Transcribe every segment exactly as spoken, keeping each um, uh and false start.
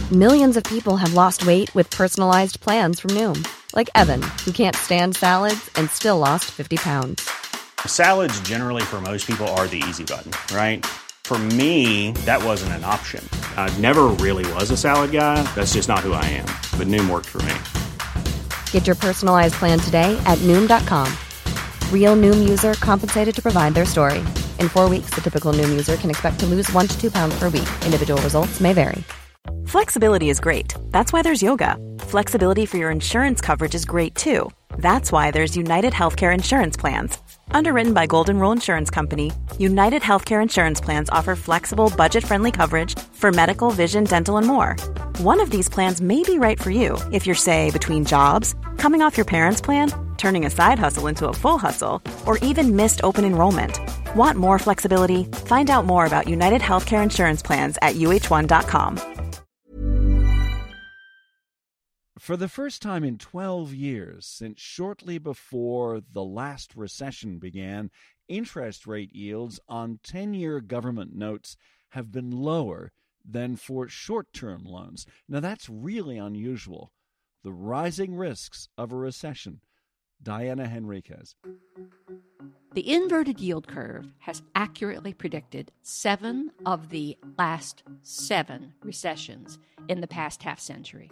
Millions of people have lost weight with personalized plans from Noom. Like Evan, who can't stand salads and still lost fifty pounds. Salads generally for most people are the easy button, right? For me, that wasn't an option. I never really was a salad guy. That's just not who I am. But Noom worked for me. Get your personalized plan today at Noom dot com. Real Noom user compensated to provide their story. In four weeks, the typical Noom user can expect to lose one to two pounds per week. Individual results may vary. Flexibility is great. That's why there's yoga. Flexibility for your insurance coverage is great too. That's why there's United Healthcare Insurance Plans. Underwritten by Golden Rule Insurance Company, United Healthcare Insurance Plans offer flexible, budget-friendly coverage for medical, vision, dental, and more. One of these plans may be right for you if you're, say, between jobs, coming off your parents' plan, turning a side hustle into a full hustle, or even missed open enrollment. Want more flexibility? Find out more about United Healthcare Insurance Plans at U H one dot com. For the first time in twelve years, since shortly before the last recession began, interest rate yields on ten-year government notes have been lower than for short-term loans. Now, that's really unusual. The rising risks of a recession. Diana Henriquez. The inverted yield curve has accurately predicted seven of the last seven recessions in the past half century.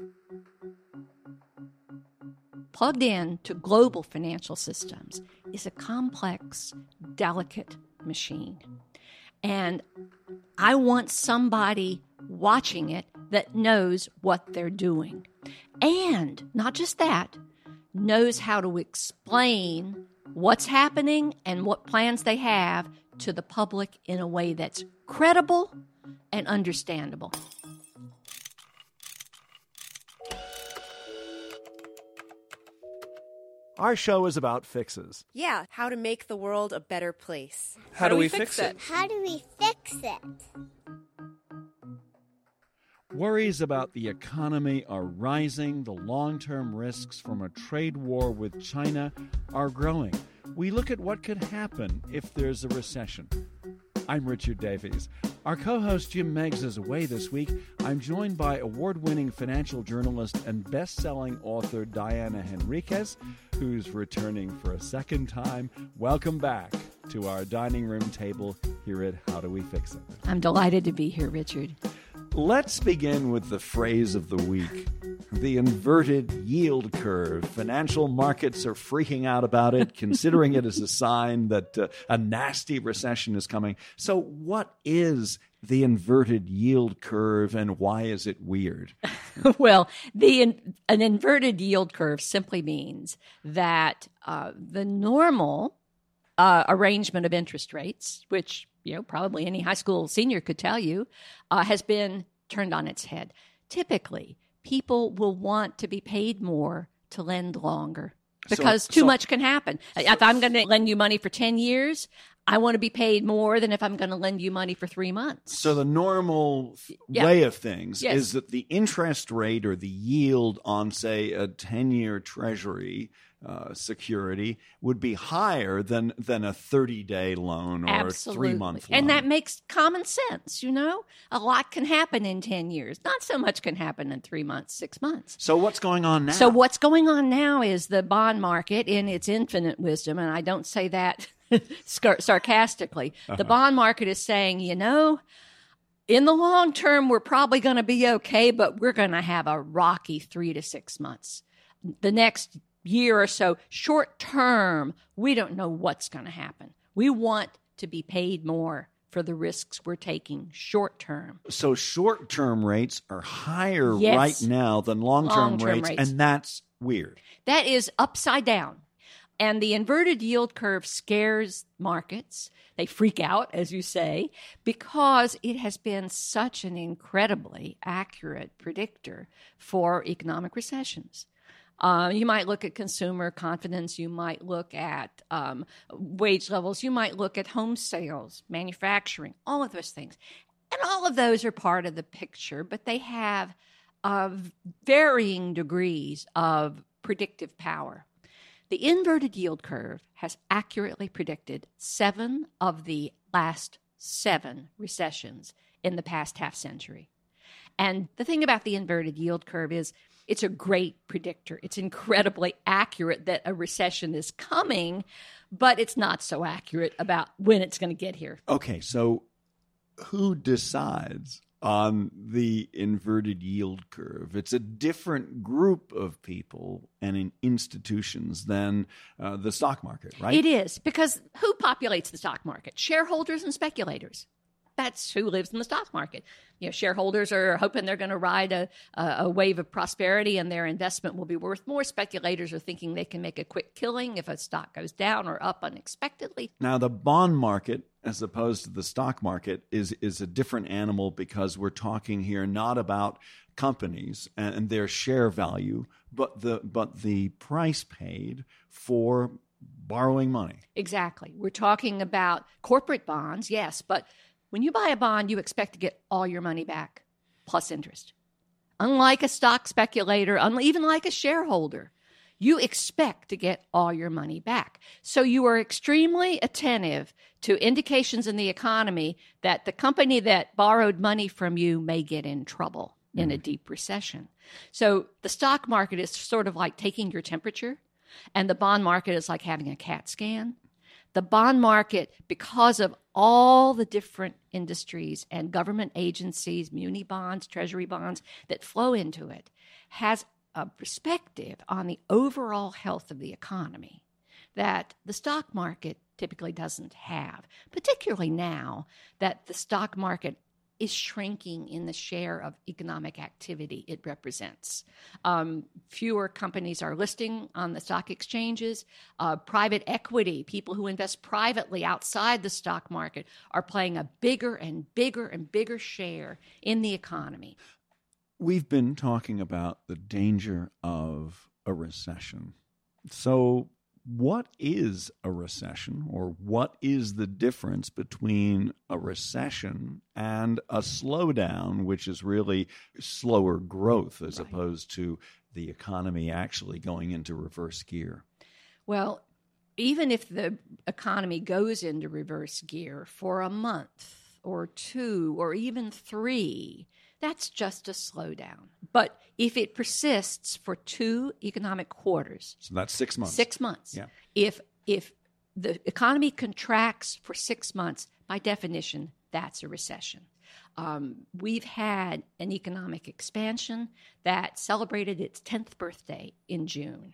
Plugged in to global financial systems is a complex, delicate machine. And I want somebody watching it that knows what they're doing. And not just that, knows how to explain what's happening and what plans they have to the public in a way that's credible and understandable. Our show is about fixes. Yeah, how to make the world a better place. How, how do, do we, we fix, fix it? it? How do we fix it? Worries about the economy are rising. The long-term risks from a trade war with China are growing. We look at what could happen if there's a recession. I'm Richard Davies. Our co-host Jim Meigs is away this week. I'm joined by award-winning financial journalist and best-selling author Diana Henriquez, who's returning for a second time. Welcome back to our dining room table here at How Do We Fix It? I'm delighted to be here, Richard. Let's begin with the phrase of the week, the inverted yield curve. Financial markets are freaking out about it, considering it as a sign that uh, a nasty recession is coming. So what is the inverted yield curve and why is it weird? Well, the in, an inverted yield curve simply means that uh, the normal uh, arrangement of interest rates, which you know, probably any high school senior could tell you, uh, has been turned on its head. Typically, people will want to be paid more to lend longer because so, too so, much can happen. So, if I'm going to lend you money for ten years, I want to be paid more than if I'm going to lend you money for three months. So the normal yeah. way of things yes. is that the interest rate or the yield on, say, a ten-year treasury Uh, security would be higher than than a thirty-day loan or Absolutely. a three-month loan. And that makes common sense, you know? A lot can happen in ten years. Not so much can happen in three months, six months. So what's going on now? So what's going on now is the bond market in its infinite wisdom, and I don't say that sarcastically. Uh-huh. The bond market is saying, you know, in the long term, we're probably going to be okay, but we're going to have a rocky three to six months. The next year or so, short term, we don't know what's going to happen. We want to be paid more for the risks we're taking short term. So short term rates are higher yes. right now than long term Long-term rates, rates, and that's weird. That is upside down. And the inverted yield curve scares markets. They freak out, as you say, because it has been such an incredibly accurate predictor for economic recessions. Uh, you might look at consumer confidence. You might look at um, wage levels. You might look at home sales, manufacturing, all of those things. And all of those are part of the picture, but they have uh, varying degrees of predictive power. The inverted yield curve has accurately predicted seven of the last seven recessions in the past half century. And the thing about the inverted yield curve is it's a great predictor. It's incredibly accurate that a recession is coming, but it's not so accurate about when it's going to get here. Okay, so who decides on the inverted yield curve? It's a different group of people and in institutions than uh, the stock market, right? It is, because who populates the stock market? Shareholders and speculators. That's who lives in the stock market. You know, shareholders are hoping they're going to ride a, a wave of prosperity and their investment will be worth more. Speculators are thinking they can make a quick killing if a stock goes down or up unexpectedly. Now, the bond market, as opposed to the stock market, is is a different animal, because we're talking here not about companies and their share value, but the but the price paid for borrowing money. Exactly. We're talking about corporate bonds, yes, but when you buy a bond, you expect to get all your money back plus interest. Unlike a stock speculator, even like a shareholder, you expect to get all your money back. So you are extremely attentive to indications in the economy that the company that borrowed money from you may get in trouble mm. in a deep recession. So the stock market is sort of like taking your temperature, and the bond market is like having a CAT scan. The bond market, because of all the different industries and government agencies, muni bonds, treasury bonds that flow into it, has a perspective on the overall health of the economy that the stock market typically doesn't have, particularly now that the stock market is shrinking in the share of economic activity it represents. Um, fewer companies are listing on the stock exchanges. Uh, private equity, people who invest privately outside the stock market, are playing a bigger and bigger and bigger share in the economy. We've been talking about the danger of a recession. So what is a recession, or what is the difference between a recession and a slowdown, which is really slower growth as right. opposed to the economy actually going into reverse gear? Well, even if the economy goes into reverse gear for a month or two or even three, that's just a slowdown. But if it persists for two economic quarters, so that's six months. Six months. Yeah. If if the economy contracts for six months, by definition, that's a recession. Um, we've had an economic expansion that celebrated its tenth birthday in June.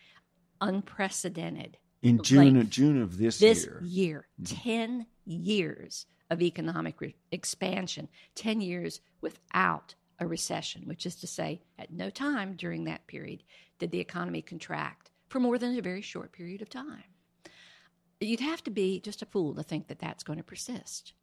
Unprecedented. In June, like, June of this, this year. This year, mm-hmm. ten years of economic re- expansion, ten years without a recession, which is to say, at no time during that period did the economy contract for more than a very short period of time. You'd have to be just a fool to think that that's going to persist.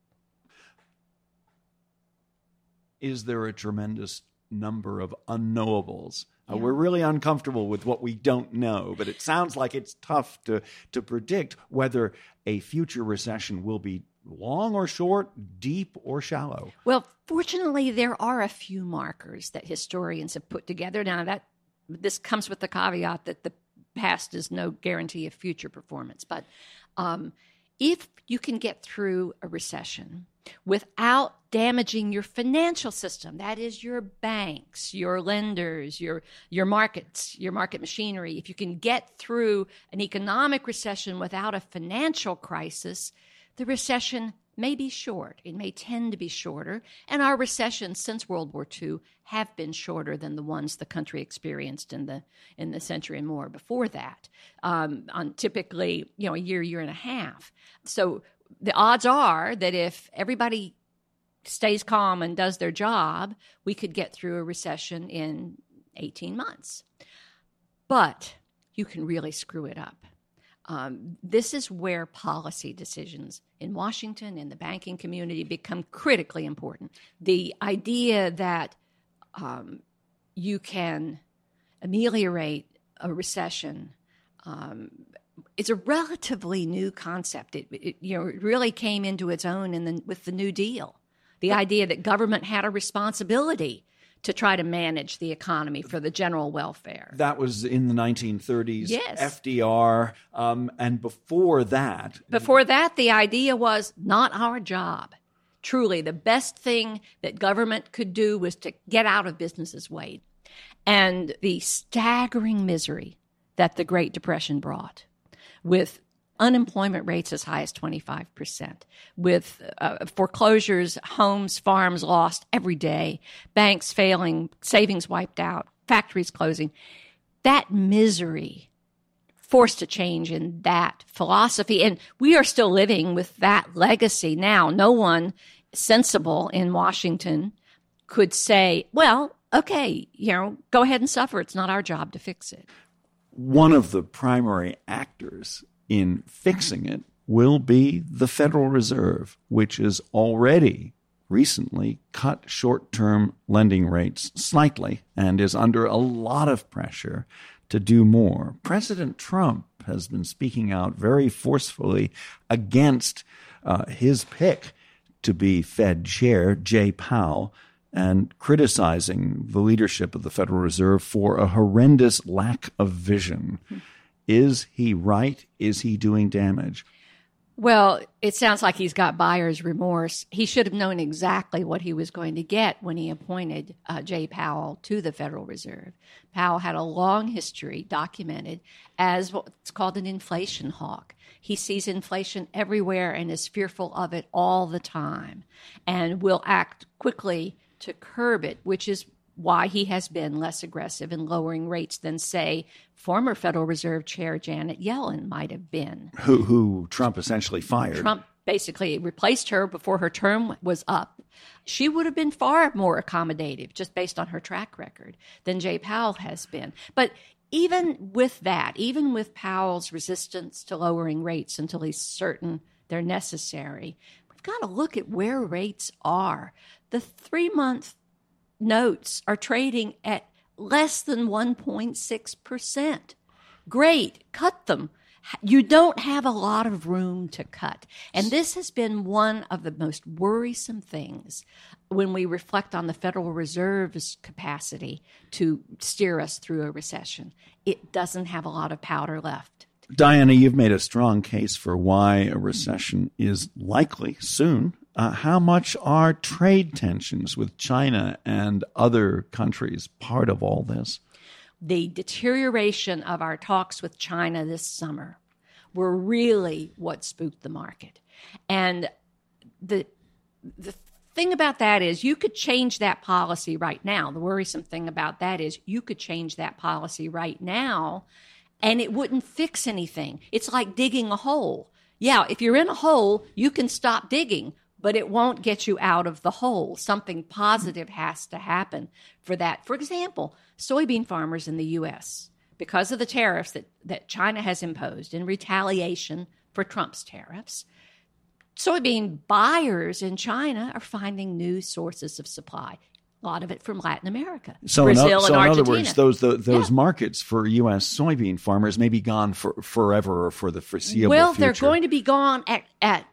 Is there a tremendous number of unknowables? Yeah. Uh, we're really uncomfortable with what we don't know, but it sounds like it's tough to, to predict whether a future recession will be long or short, deep or shallow. Well, fortunately, there are a few markers that historians have put together. Now, that this comes with the caveat that the past is no guarantee of future performance. But um, if you can get through a recession without damaging your financial system, that is your banks, your lenders, your your markets, your market machinery, if you can get through an economic recession without a financial crisis, the recession may be short. It may tend to be shorter. And our recessions since World War Two have been shorter than the ones the country experienced in the in the century and more before that, um, on typically, you know, a year, year and a half. So the odds are that if everybody stays calm and does their job, we could get through a recession in eighteen months. But you can really screw it up. Um, this is where policy decisions in Washington, in the banking community, become critically important. The idea that um, you can ameliorate a recession um, is a relatively new concept. It, it, you know, it really came into its own in the, with the New Deal. The idea that government had a responsibility to try to manage the economy for the general welfare. That was in the nineteen thirties, yes. F D R, um, and before that... Before that, the idea was not our job truly the best thing that government could do was to get out of business's way. And the staggering misery that the Great Depression brought, with unemployment rates as high as twenty-five percent, with uh, foreclosures, homes, farms lost every day, banks failing, savings wiped out, factories closing, that misery forced a change in that philosophy. And we are still living with that legacy now. No one sensible in Washington could say, well, okay, you know, go ahead and suffer. It's not our job to fix it. One of the primary actors in fixing it will be the Federal Reserve, which has already recently cut short-term lending rates slightly and is under a lot of pressure to do more. President Trump has been speaking out very forcefully against uh, his pick to be Fed chair, Jay Powell, and criticizing the leadership of the Federal Reserve for a horrendous lack of vision. Mm-hmm. Is he right? Is he doing damage? Well, it sounds like he's got buyer's remorse. He should have known exactly what he was going to get when he appointed uh, Jay Powell to the Federal Reserve. Powell had a long history documented as what's called an inflation hawk. He sees inflation everywhere and is fearful of it all the time and will act quickly to curb it, which is why he has been less aggressive in lowering rates than, say, former Federal Reserve Chair Janet Yellen might have been. Who, who Trump essentially fired. Trump basically replaced her before her term was up. She would have been far more accommodative, just based on her track record, than Jay Powell has been. But even with that, even with Powell's resistance to lowering rates until he's certain they're necessary, we've got to look at where rates are. The three-month notes are trading at less than one point six percent. Great, cut them. You don't have a lot of room to cut. And this has been one of the most worrisome things when we reflect on the Federal Reserve's capacity to steer us through a recession. It doesn't have a lot of powder left. Diana, you've made a strong case for why a recession is likely soon. Uh, how much are trade tensions with China and other countries part of all this? The deterioration of our talks with China this summer were really what spooked the market. And the the thing about that is you could change that policy right now. The worrisome thing about that is you could change that policy right now and it wouldn't fix anything. It's like digging a hole. Yeah, if you're in a hole, you can stop digging, but it won't get you out of the hole. Something positive has to happen for that. For example, soybean farmers in the U S, because of the tariffs that, that China has imposed in retaliation for Trump's tariffs, soybean buyers in China are finding new sources of supply. A lot of it from Latin America, so Brazil in, and so Argentina. in other words, those the, those yeah. markets for U S soybean farmers may be gone for forever or for the foreseeable well, future. Well, they're going to be gone at, at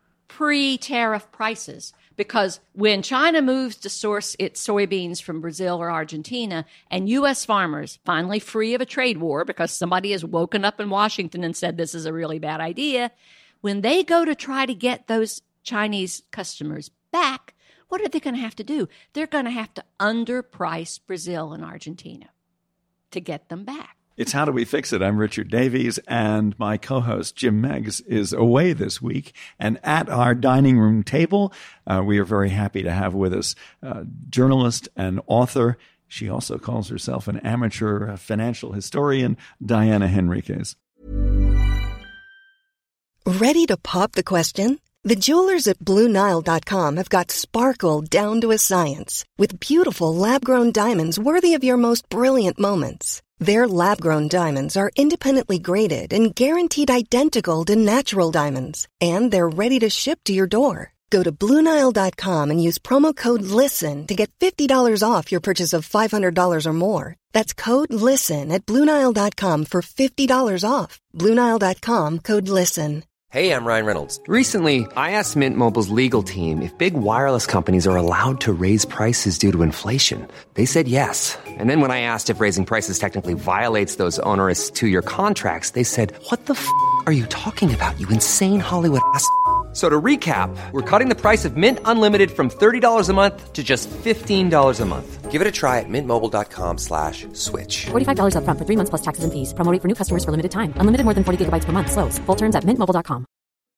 pre-tariff prices, because when China moves to source its soybeans from Brazil or Argentina, and U S farmers, finally free of a trade war because somebody has woken up in Washington and said this is a really bad idea, when they go to try to get those Chinese customers back, what are they going to have to do? They're going to have to underprice Brazil and Argentina to get them back. It's How Do We Fix It? I'm Richard Davies, and my co-host Jim Meggs is away this week. And at our dining room table, uh, we are very happy to have with us uh, journalist and author. She also calls herself an amateur financial historian, Diana Henriquez. Ready to pop the question? The jewelers at Blue Nile dot com have got sparkle down to a science with beautiful lab-grown diamonds worthy of your most brilliant moments. Their lab-grown diamonds are independently graded and guaranteed identical to natural diamonds, and they're ready to ship to your door. Go to Blue Nile dot com and use promo code LISTEN to get fifty dollars off your purchase of five hundred dollars or more. That's code LISTEN at Blue Nile dot com for fifty dollars off. Blue Nile dot com, code LISTEN. Hey, I'm Ryan Reynolds. Recently, I asked Mint Mobile's legal team if big wireless companies are allowed to raise prices due to inflation. They said yes. And then when I asked if raising prices technically violates those onerous two-year contracts, they said, what the f*** are you talking about, you insane Hollywood ass f- So to recap, we're cutting the price of Mint Unlimited from thirty dollars a month to just fifteen dollars a month. Give it a try at mintmobile.com slash switch. forty-five dollars up front for three months plus taxes and fees. Promo rate for new customers for limited time. Unlimited more than forty gigabytes per month. Slows full terms at mint mobile dot com.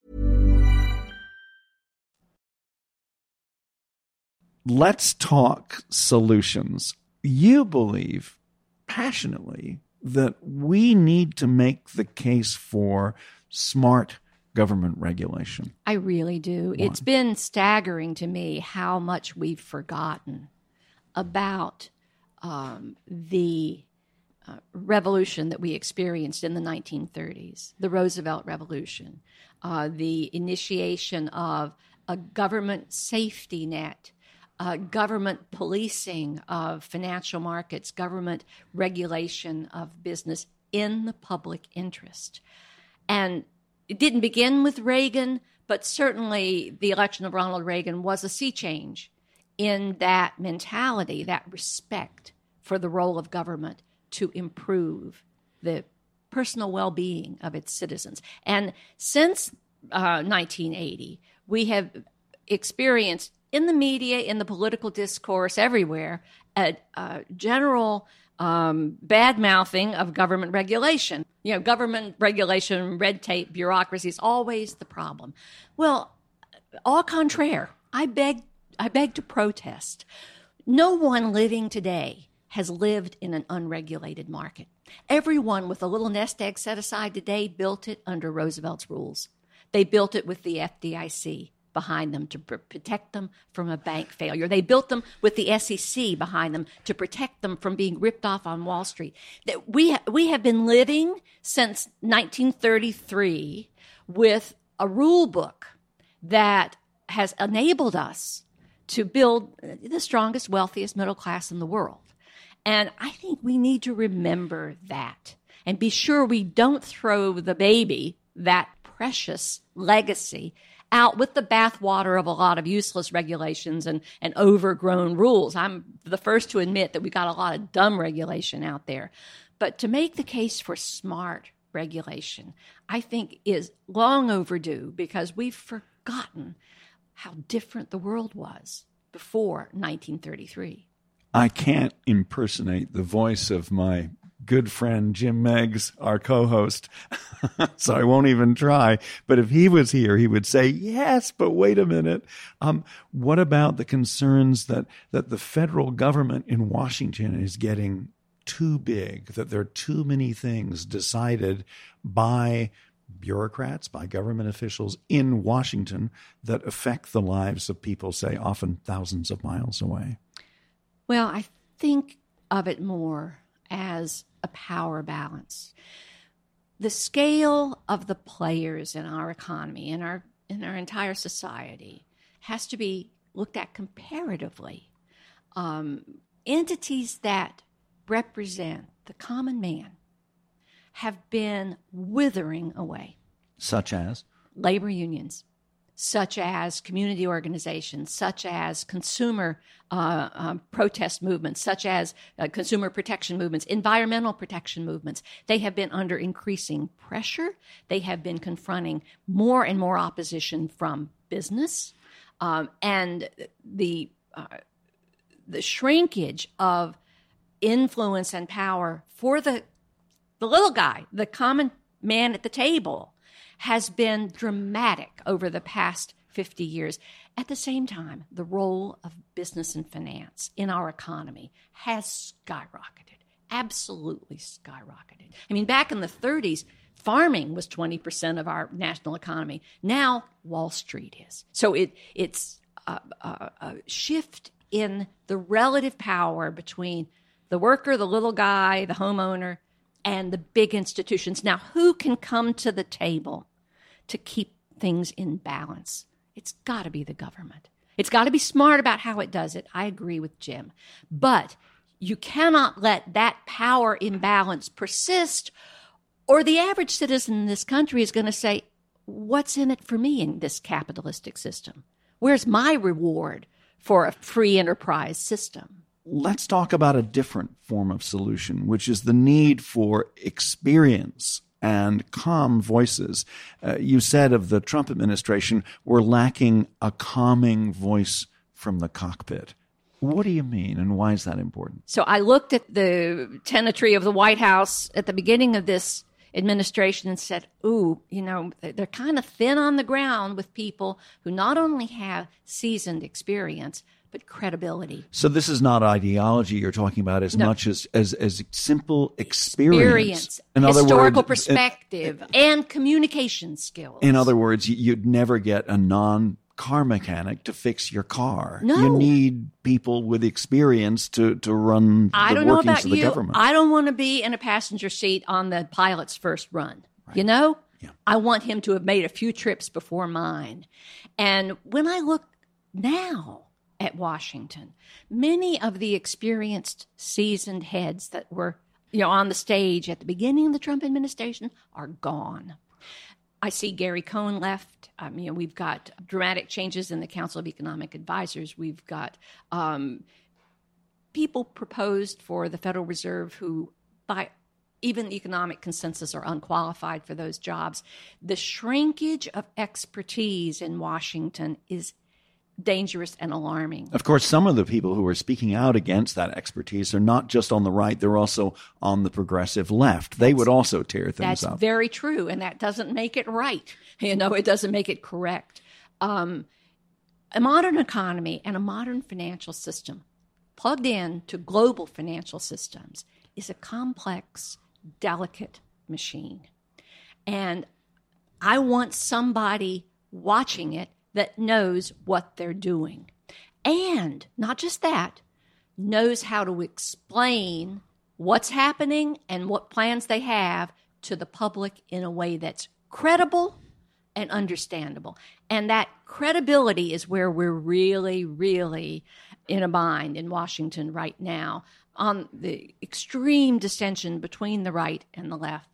Let's talk solutions. You believe passionately that we need to make the case for smart government regulation. I really do. Why? It's been staggering to me how much we've forgotten about um, the uh, revolution that we experienced in the nineteen thirties, the Roosevelt Revolution, uh, the initiation of a government safety net, uh, government policing of financial markets, government regulation of business in the public interest. And it didn't begin with Reagan, but certainly the election of Ronald Reagan was a sea change in that mentality, that respect for the role of government to improve the personal well-being of its citizens. And since uh, nineteen eighty, we have experienced in the media, in the political discourse, everywhere, a, a general Um, bad-mouthing of government regulation. You know, government regulation, red tape, bureaucracy is always the problem. Well, au contraire, I beg, I beg to protest. No one living today has lived in an unregulated market. Everyone with a little nest egg set aside today built it under Roosevelt's rules. They built it with the F D I C behind them to pr- protect them from a bank failure. They built them with the S E C behind them to protect them from being ripped off on Wall Street. That we ha- we have been living since nineteen thirty-three with a rule book that has enabled us to build the strongest, wealthiest middle class in the world. And I think we need to remember that and be sure we don't throw the baby, that precious legacy, out with the bathwater of a lot of useless regulations and, and overgrown rules. I'm the first to admit that we got a lot of dumb regulation out there. But to make the case for smart regulation, I think is long overdue because we've forgotten how different the world was before nineteen thirty-three. I can't impersonate the voice of my good friend Jim Meigs, our co-host, so I won't even try. But if he was here, he would say, yes, but wait a minute. Um, what about the concerns that, that the federal government in Washington is getting too big, that there are too many things decided by bureaucrats, by government officials in Washington that affect the lives of people, say, often thousands of miles away? Well, I think of it more as a power balance. The scale of the players in our economy, in our in our entire society, has to be looked at comparatively. Um, entities that represent the common man have been withering away. Such as? Labor unions, such as community organizations, such as consumer uh, um, protest movements, such as uh, consumer protection movements, environmental protection movements. They have been under increasing pressure. They have been confronting more and more opposition from business. Um, and the uh, the shrinkage of influence and power for the the little guy, the common man at the table, has been dramatic over the past fifty years. At the same time, the role of business and finance in our economy has skyrocketed, absolutely skyrocketed. I mean, back in the thirties, farming was twenty percent of our national economy. Now, Wall Street is. So it it's a, a, a shift in the relative power between the worker, the little guy, the homeowner, and the big institutions. Now, who can come to the table to keep things in balance? It's got to be the government. It's got to be smart about how it does it. I agree with Jim. But you cannot let that power imbalance persist, or the average citizen in this country is going to say, what's in it for me in this capitalistic system? Where's my reward for a free enterprise system? Let's talk about a different form of solution, which is the need for experience and calm voices. Uh, you said of the Trump administration, we're lacking a calming voice from the cockpit. What do you mean, and why is that important? So I looked at the tenantry of the White House at the beginning of this administration and said, ooh, you know, they're kind of thin on the ground with people who not only have seasoned experience, but credibility. So this is not ideology you're talking about as no. much as, as as simple experience. Experience, in historical other words, perspective, it, and communication skills. In other words, you'd never get a non-car mechanic to fix your car. No. You need people with experience to, to run the I don't know workings about of the you. government. I don't want to be in a passenger seat on the pilot's first run. Right. You know? Yeah. I want him to have made a few trips before mine. And when I look now at Washington, many of the experienced, seasoned heads that were, you know, on the stage at the beginning of the Trump administration are gone. I see Gary Cohn left. Um, you know, we've got dramatic changes in the Council of Economic Advisors. We've got um, people proposed for the Federal Reserve who, by even the economic consensus, are unqualified for those jobs. The shrinkage of expertise in Washington is dangerous and alarming. Of course, some of the people who are speaking out against that expertise are not just on the right, they're also on the progressive left. They That's, would also tear things that's up. That's very true, and that doesn't make it right. You know, it doesn't make it correct. Um, a modern economy and a modern financial system plugged in to global financial systems is a complex, delicate machine. And I want somebody watching it that knows what they're doing. And not just that, knows how to explain what's happening and what plans they have to the public in a way that's credible and understandable. And that credibility is where we're really, really in a bind in Washington right now, on the extreme dissension between the right and the left.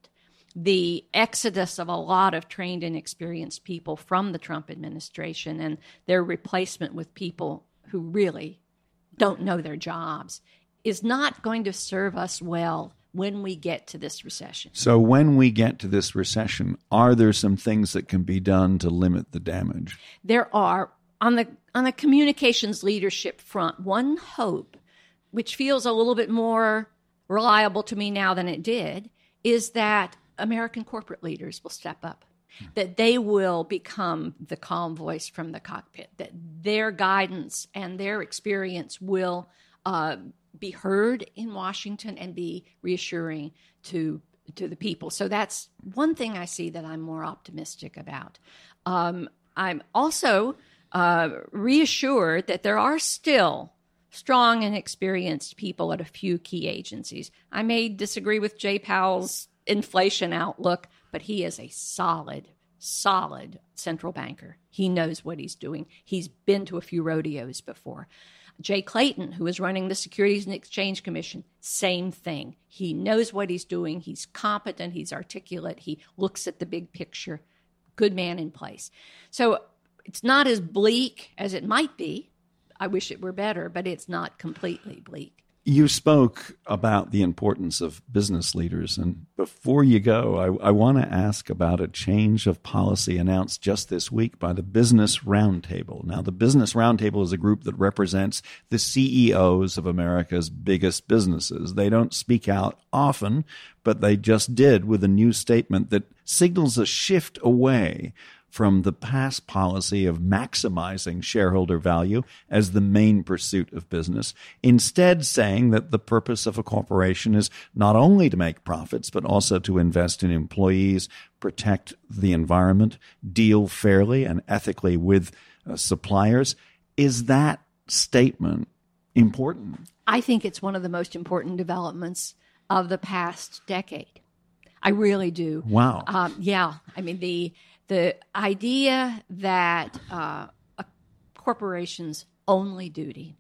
The exodus of a lot of trained and experienced people from the Trump administration and their replacement with people who really don't know their jobs is not going to serve us well when we get to this recession. So when we get to this recession, are there some things that can be done to limit the damage? There are. On the on the communications leadership front, one hope, which feels a little bit more reliable to me now than it did, is that American corporate leaders will step up, that they will become the calm voice from the cockpit, that their guidance and their experience will uh, be heard in Washington and be reassuring to to the people. So that's one thing I see that I'm more optimistic about. Um, I'm also uh, reassured that there are still strong and experienced people at a few key agencies. I may disagree with Jay Powell's inflation outlook, but he is a solid, solid central banker. He knows what he's doing. He's been to a few rodeos before. Jay Clayton, who is running the Securities and Exchange Commission, same thing. He knows what he's doing. He's competent. He's articulate. He looks at the big picture. Good man in place. So it's not as bleak as it might be. I wish it were better, but it's not completely bleak. You spoke about the importance of business leaders, and before you go, I, I want to ask about a change of policy announced just this week by the Business Roundtable. Now, the Business Roundtable is a group that represents the C E Os of America's biggest businesses. They don't speak out often, but they just did with a new statement that signals a shift away from the past policy of maximizing shareholder value as the main pursuit of business, instead saying that the purpose of a corporation is not only to make profits, but also to invest in employees, protect the environment, deal fairly and ethically with uh, suppliers. Is that statement important? I think it's one of the most important developments of the past decade. I really do. Wow. Um, yeah. I mean, the the idea that uh, a corporation's only duty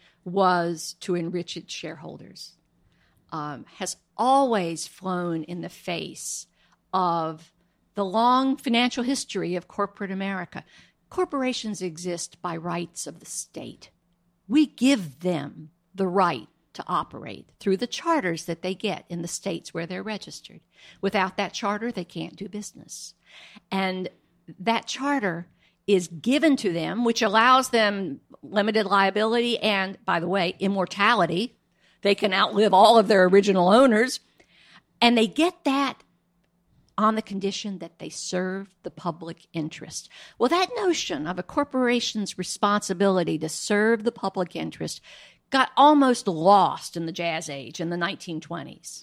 was to enrich its shareholders um, has always flown in the face of the long financial history of corporate America. Corporations exist by rights of the state. We give them the right to operate through the charters that they get in the states where they're registered. Without that charter, they can't do business. And that charter is given to them, which allows them limited liability and, by the way, immortality. They can outlive all of their original owners. And they get that on the condition that they serve the public interest. Well, that notion of a corporation's responsibility to serve the public interest got almost lost in the Jazz Age in the nineteen twenties.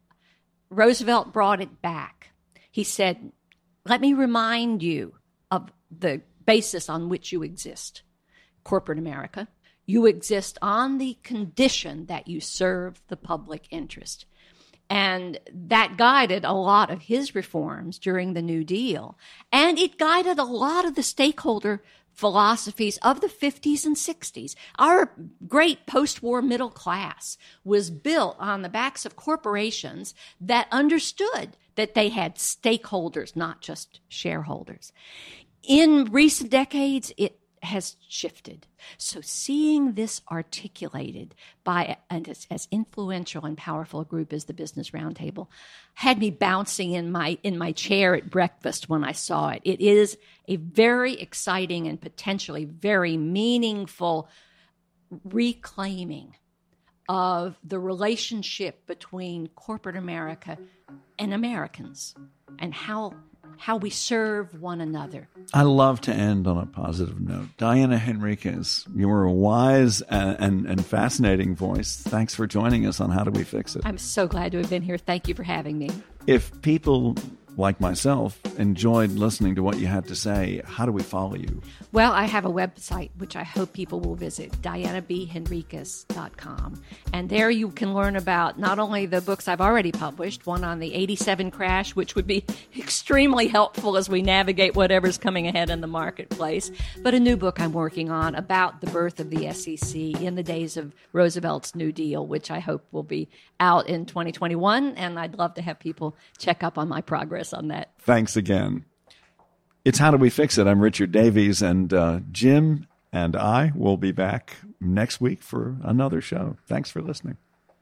Roosevelt brought it back. He said, let me remind you of the basis on which you exist, corporate America. You exist on the condition that you serve the public interest. And that guided a lot of his reforms during the New Deal. And it guided a lot of the stakeholder philosophies of the fifties and sixties. Our great post-war middle class was built on the backs of corporations that understood that they had stakeholders, not just shareholders. In recent decades, it has shifted. So seeing this articulated by an as, as influential and powerful a group as the Business Roundtable had me bouncing in my in my chair at breakfast when I saw it. It is a very exciting and potentially very meaningful reclaiming of the relationship between corporate America and Americans and how how we serve one another. I love to end on a positive note. Diana Henriquez, you were a wise and, and, and fascinating voice. Thanks for joining us on How Do We Fix It? I'm so glad to have been here. Thank you for having me. If people like myself enjoyed listening to what you had to say, how do we follow you? Well, I have a website, which I hope people will visit, diana b henriquez dot com. And there you can learn about not only the books I've already published, one on the eighty-seven crash, which would be extremely helpful as we navigate whatever's coming ahead in the marketplace, but a new book I'm working on about the birth of the S E C in the days of Roosevelt's New Deal, which I hope will be out in twenty twenty-one. And I'd love to have people check up on my progress on that. Thanks again. It's How Do We Fix It? I'm Richard Davies, and uh, Jim and I will be back next week for another show. Thanks for listening.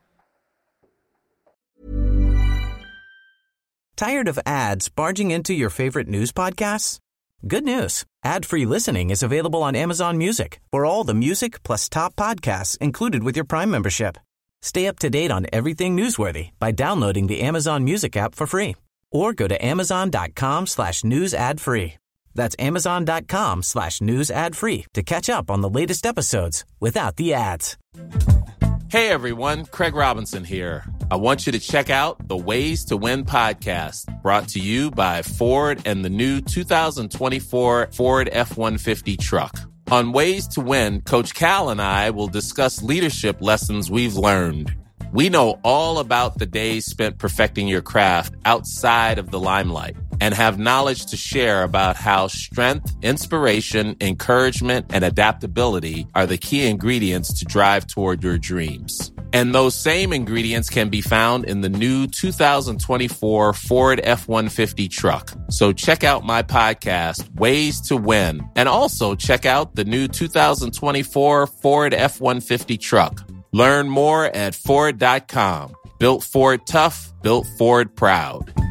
Tired of ads barging into your favorite news podcasts? Good news. Ad-free listening is available on Amazon Music for all the music plus top podcasts included with your Prime membership. Stay up to date on everything newsworthy by downloading the Amazon Music app for free. Or go to amazon.com slash news ad free. That's amazon.com slash news ad free to catch up on the latest episodes without the ads. Hey everyone, Craig Robinson here. I want you to check out the Ways to Win podcast, brought to you by Ford and the new two thousand twenty-four Ford F one fifty truck. On Ways to Win, Coach Cal and I will discuss leadership lessons we've learned. We know all about the days spent perfecting your craft outside of the limelight and have knowledge to share about how strength, inspiration, encouragement, and adaptability are the key ingredients to drive toward your dreams. And those same ingredients can be found in the new two thousand twenty-four Ford F one fifty truck. So check out my podcast, Ways to Win, and also check out the new two thousand twenty-four Ford F one fifty truck. Learn more at Ford dot com. Built Ford tough, built Ford proud.